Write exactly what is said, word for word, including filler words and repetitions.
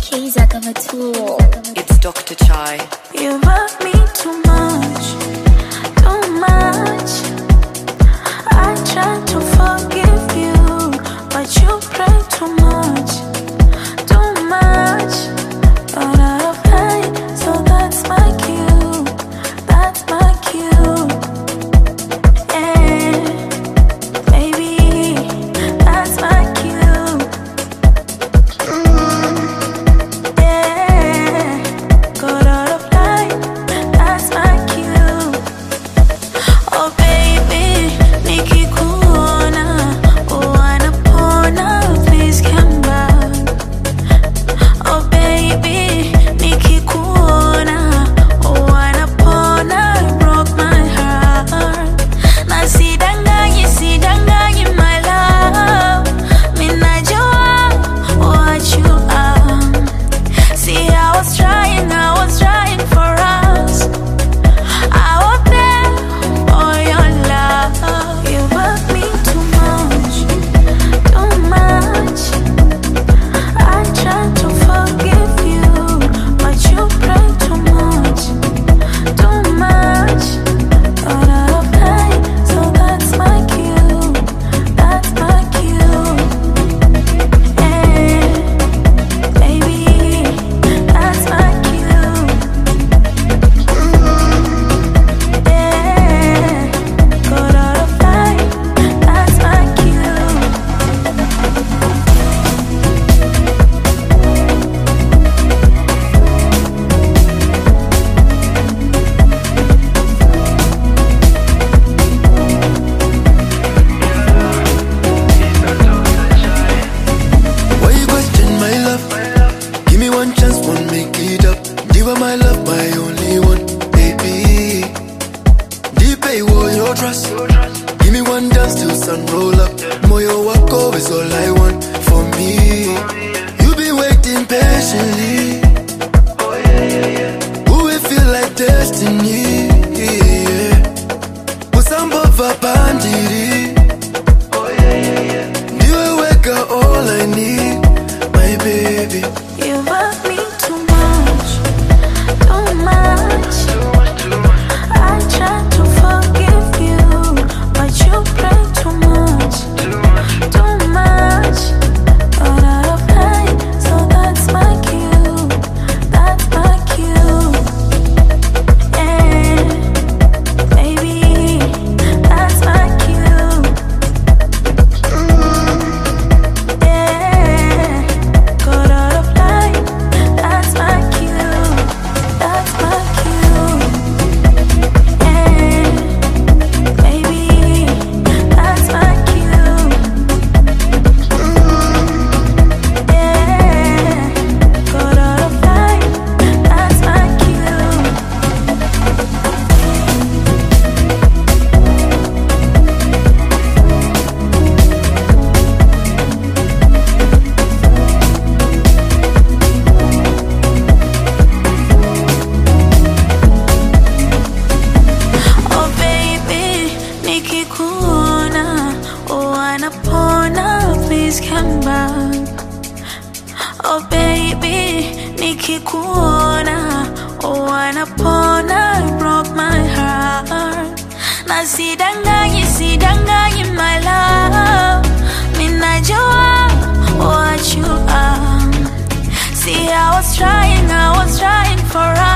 It's Doctor Chai. You hurt me too much, too much. I tried to forgive you, but you pray too much, too much. But out of hate, so that's my cue, that's my cue. Yeah, baby, that's my cue. Mm, yeah, got out of line, that's my cue. Oh baby, nikikuona, oh anapona, please come back. Oh baby, nikikuona, oh anapona, broke my heart. Na sidanganyi, sidanganyi my love, minajua what you are. See I was trying, I was trying for us. I was there for your love. You hurt me too much, too much. I tried to forgive you, but you pray too much, too much. But out of hate, so that's my cue, that's my cue. Yeah, baby, that's my cue. Mm, yeah, got out of line, that's my cue. Why you question my love? Give me one chance, won't make it up. You are my love, my only one, baby. Deep I want your trust. Give me one dance till sun roll up. Moyo wako is all I want for me. You been waiting patiently. Who will feel like destiny? Usambova pandiri. You wake up all I need, my baby. You hurt me too much, too much. I tried to forgive you, but you pray too much, too much. But out of hate, so that's my cue, that's my cue. Yeah, baby, that's my cue. Mm, yeah, got out of line, that's my cue, that's my cue. Yeah, baby, that's my cue. Mm, yeah, got out of line, that's my cue. Oh baby, nikikuona, oh anapona, please come back. Oh baby, nikikuona, oh anapona, broke my heart. Na sidanganyi, sidanganyi my love, minajua what you are. See I was trying, I was trying for us.